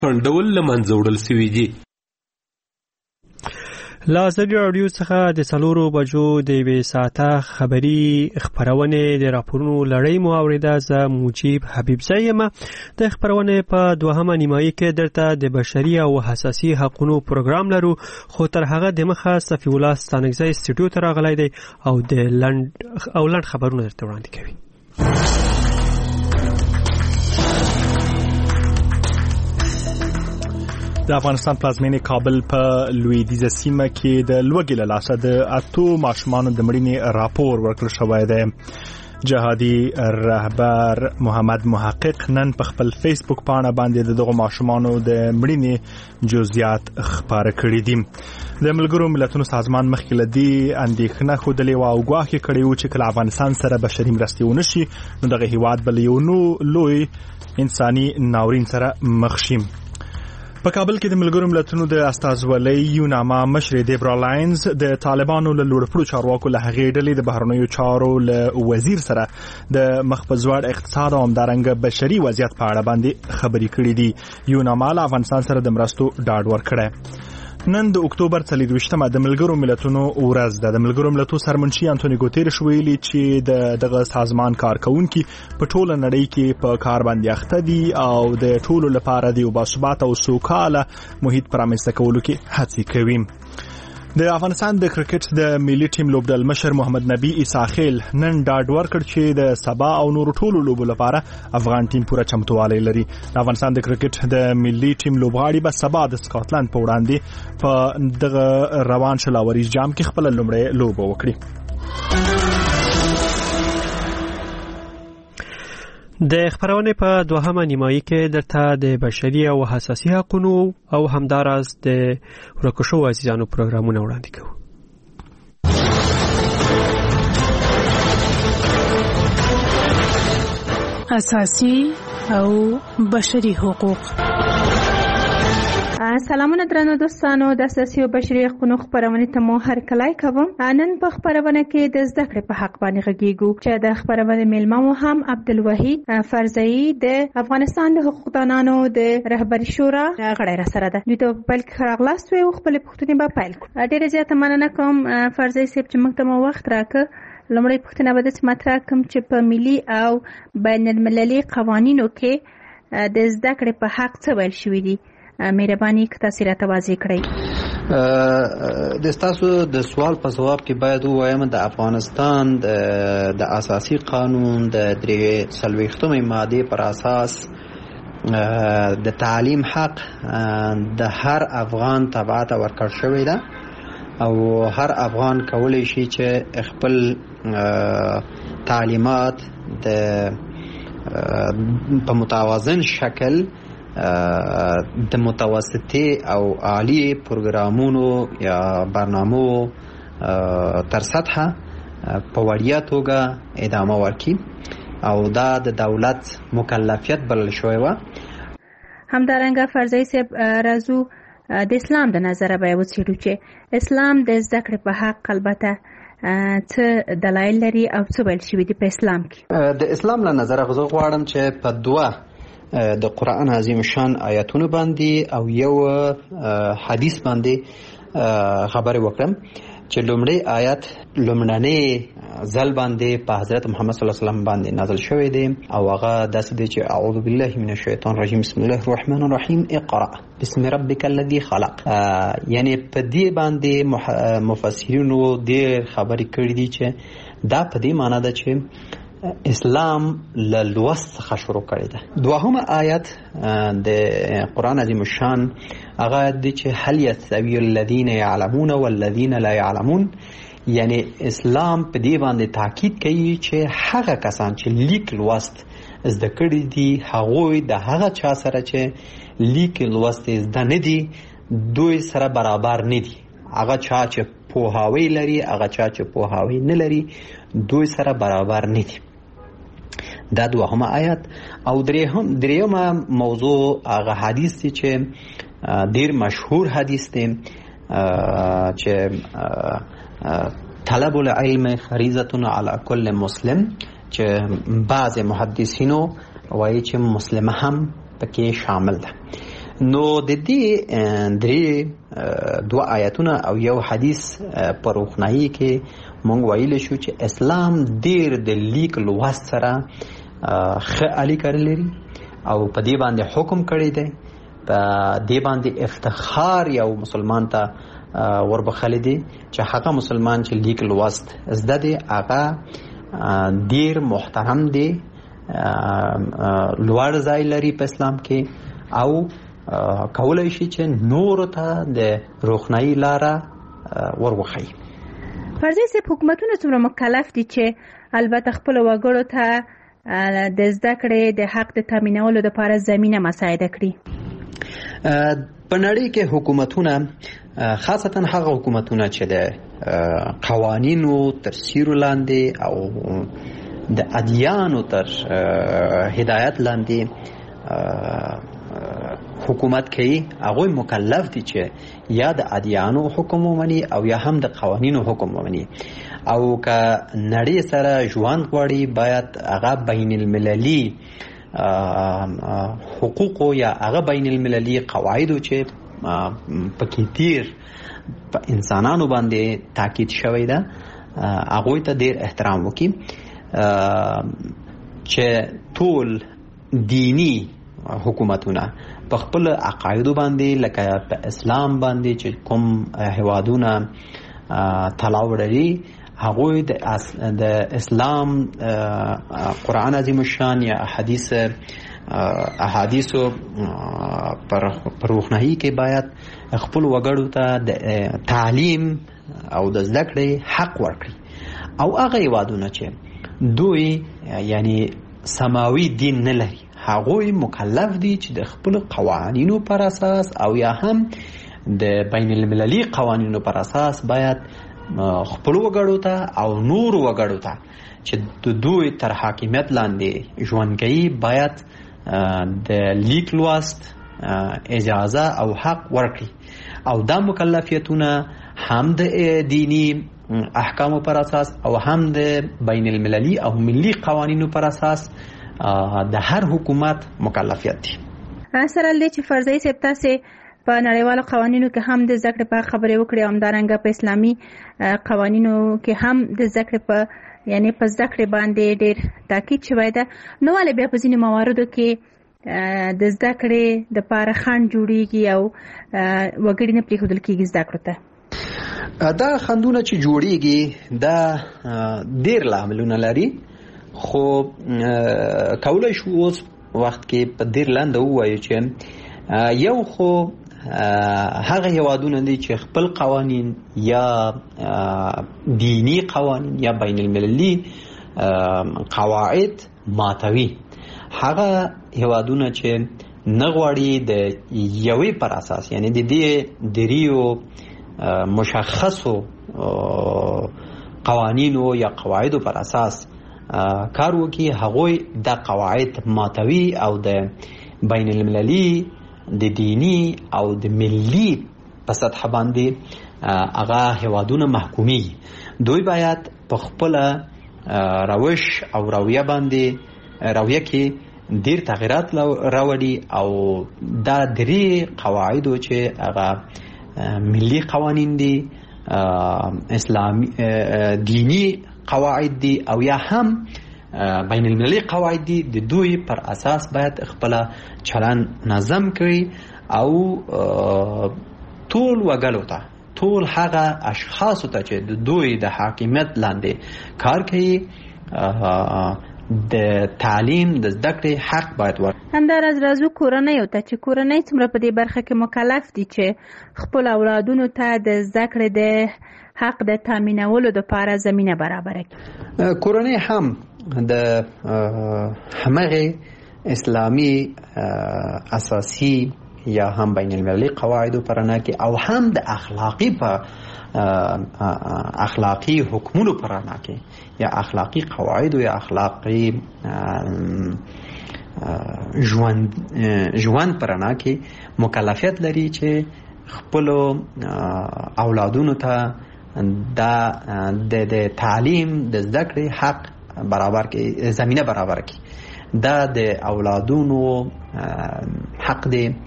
ډول له منځه وړل شوي دي. له ازادي راډیو څخه د 4 بجو د 1 ساعته خبری خبرونه د راپورونو لړۍ مو اوریده. زه مجيب حبیب زایم. د خبرونه په دوهمه نیمایي کې درته د بشري او حساسي حقوقو پروګرام لرو، خو تر هغه د مخه صفی الله ستانګزی استودیو ته راغلی دی او د لند خبرونه درته وړاندې کوي. د افغانستان پلازمینې کابل په لویدیځه سیمه کې د لوګي له لاسه د 8 ماشومانو د مړینې راپور ورکړل شوی دی. جهادي رهبر محمد محقق نن په خپل فیسبوک پاڼه باندې دغه ماشومانو د مړینې جزئیات خبره کړې دي. د ملګرو ملتونو سازمان مخکې لدی اندېښنه خوده او ګواښ کړی و چې کله افغانستان سره بشري مرستې ونشي نو دغه هیواد بل یو لوی انساني ناورین سره مخ شي. په کابل کې د ملګرو ملتونو د استازولۍ یوناما مشر دیبرا لاینز د طالبانو له لوړپوړو چارواکو له هغې ډلې د بهرنیو چارو له وزیر سره د مخفضوړ اقتصاد او همدارنګه بشري وضعیت په اړه باندې خبرې کړې دي. یوناما له افغانستان سره د مرستو ډاډ ورکړی. نن د اکتوبر 23مه د ملګرو ملتونو ورځ ده. د ملګرو ملتونو سرمنشي انټونی ګوتيرش ویلي چې دغه سازمان کارکونکي په ټوله نړۍ کې په کار باندې اخته دي او د ټولو لپاره د یو باثبات او سوکاله محیط پرامسته کولو کې هڅې کوي. د افغانستان د کرکټ د ملي ټیم لوبډل مشر محمد نبی اساخیل نن ډاډ ورکړ چې د سبا او نور ټولو لوبو لپاره افغان ټیم پوره چمتووالی لري. د افغانستان د کرکټ د ملي ټیم لوبغاړي به سبا د سکاټلند په وړاندې په دغه روان شلاوري جام کې خپل لومړی لوبه وکړي. د خبرونه په دوهمه نیمایي کې درته د بشري او حساسي حقوقو او همداراز د ورکشو عزیزانو پروګرامونه وړاندې کوو. اساسي او بشري حقوق. سلامونه درنو دوستانو، د اساسي او بشري حقوقو خبرونه ته مو هرکلی کوم. نن په خبرونه کې د زده کړې په حق باندې غږیږو چې د خبرونه میلمه مو هم عبدالوحید فرزئی د افغانستان د حقوقدانانو د رهبري شورا غړی را سره ده. دوی ته په پیل کې خراغلاست وي او خپل پوښتنې به پیل کړو. ډېره زیاته مننه کوم فرزئی صاحب چې موږ ته مو وخت راکړ. لومړی پوښتنه به د مطرح کوم چې په ملي او بین المللي قوانینو کې د زده کړې په حق څه ویل شوي دي؟ مهرباني که تاسو راته واضح کړئ. د تاسو د سوال په جواب کې باید ووایم د افغانستان د اساسي قانون د 43مې ماده پر اساس د تعلیم حق د هر افغان تبعات ورکړ شوی ده او هر افغان کولی شي چې خپل تعلیمات په متوازن شکل د متوسطي او عالی پروګرامونو یا برنامو تر سطحه په وړیا توګه ادامه ورکړي او دا د دولت مکلفیت بلل شوی و. همدارنګه فرزئی صاحب راځو د اسلام د نظره به وڅېړو چې اسلام د زده کړې په حق البته څه دلایل لري او څه ویل شوي دي په اسلام کې. د اسلام له نظره زه غواړم چې په دوه د قرآن عظیم شان آیاتونو باندې او یو حدیث باندې خبرې وکړم چې لومړی آیات لومړنی ځل باندې په حضرت محمد صلی الله علیه وسلم باندې نازل شوی دی او هغه داسې دی چې اعوذ بالله من الشیطان الرجیم بسم الله الرحمن الرحیم اقرأ بسم ربک الذی خلق. یعنی په دې باندې مفسرینو دې خبرې کړې دي چې دا په دې معنی ده چې اسلام له لوست څخه شروع کړی ده. دوهمه آیت د قرآن عظیم الشان هغه دی چې هل یستوی الذین یعلمون والذین لا یعلمون. یعنی اسلام په دې باندې تاکید کوي چې هغه کسان چې لیک لوست زده کړي دي هغوی د هغه چا سره چې لیک لوست زده نه دي دوی سره برابر نه دي. هغه چا چې پوهاوی لري هغه چا چې پوهاوی نه لري دوی سره برابر نه دي. دا دوهمه آیت. او دریمه موضوع هغه حدیث دی چې ډیر مشهور حدیث دی چې طلب العلم فریضه علی کل مسلم، چې بعض محدثینو وایي چې مسلمان هم پکې شامل ده. نو د دې درې دوه آیاتونه او یو حدیث په روښنايي کې مونږ ویل شو چې اسلام ډیر د لیک لوست سره ښه اړیکه لري او په دې باندې حکم کړی دی، په دې باندې افتخار یو مسلمان ته وربخلی دی چې هغه مسلمان چې لیک لوست زده دی هغه ډیر محترم دی، لوړ ځای لري په اسلام کې او کولای شي چې نور ته د روښنايي لاره وروخی. فرضي سي حکومتونه څومره مکلف دي چې البته خپل وګړو ته د زده کړې د حق د تامینولو لپاره زمينه مساعده کړي؟ په نړۍ کې حکومتونه خاصتا هغه حکومتونه چې د قوانینو تر سیوري لاندې او د ادیانو تر هدایت لاندې حکومت کوي، هغه مکلف دي چې یا د ادیانو حکم ومني او یا هم د قوانینو حکم ومني، او که نړۍ سره ژوند غواړي باید هغه بین المللي حقوق یا هغه بین المللي قواعد چې پکې تیر په انسانانو باندې تاکید شوی ده هغه ته ډیر احترام وکړي، چې ټول دینی حکومتونه په خپل عقایدو باندې لکه په اسلام باندې چې کوم هوادونه تلاو لري هغه د اسلام قرآن عظیم الشان یا احادیثو پر روښنايي کې باید خپل وګړو ته د تعلیم او د زده کړې حق ورکړي، او هغه هوادونه چې دوی یعنی سماوي دین نه لري هغوی مکلف دي چې د خپل قوانینو پر اساس او یا هم د بین المللي قوانینو پر اساس باید خپل وګړو ته او نور وګړو ته چې د دوی تر حاکمیت لاندې ژوند کوي باید د لیک لوست اجازه او حق ورکړي، او دا مکلفیتونه هم د دینی احکامو پر اساس او هم د بین المللي او ملي قوانینو پر اساس د هر حکومت مکلفیت دي. سره لدې چې فرضي سپتا سي په نړیوالو قوانینو کې هم د ذکر په خبرې وکړي، همدارنګه په اسلامي قوانینو کې هم د ذکر په یعنی په ذکر باندې ډېر تاکید شوی ده، نو ولې بیا په ځینې مواردو کې د ذکر د پاره خنډ جوړیږي او وګړي نه پریښودل کېږي ذکر ته؟ دا خندونه چې جوړیږي دا ډېر لاملونه لري، خو کولای شو اوس وخت کې په ډېر لاندې ووایو چې یو خو هغه هیوادونه دي چې خپل قوانین یا دینی قوانین یا بین المللي قواعد ماتوي، هغه هیوادونه چې نه غواړي د یوې پر اساس یعنی د دې دریو مشخصو قوانینو یا قواعدو پر اساس کار وکي، هغوی د قواعد ماتوي او د بین المللي د دینی او د ملي په سطح باندې هغه هیوادونه محکومي، دوی باید په خپل روش او رویه کې ډیر تغیرات راوړي، او دا درې قواعدو چې هغه ملي قوانین دي، اسلامي دینی قواعد دي او یا هم بین المللي قواعد دي، د دوی پر اساس باید خپل چلن نظم کړي او ټول وګړو ته ټول هغه اشخاص ته چې د دوی د حاکمیت لاندې کار کوي د تعلیم د زده کړې حق باید ورکړي. همداراز راځو کورنۍ ته چې کورنۍ څومره په دې برخه کې مکلف دي چې خپل اولادونو ته د زده کړې د حق د تامینولو لپاره زمینه برابر کړي. کورنۍ هم د همغه اسلامي اساسي یا هم بین المللي قواعدو پر نه کې او هم د اخلاقی حکمونو پر نه کې یا اخلاقی قواعد یا اخلاقی ژوند پر نه کې مکلفیت لري چې خپل اولادونو ته د تعلیم د زده کړې حق برابر کې زمینه برابر کې، دا د اولادونو حق دی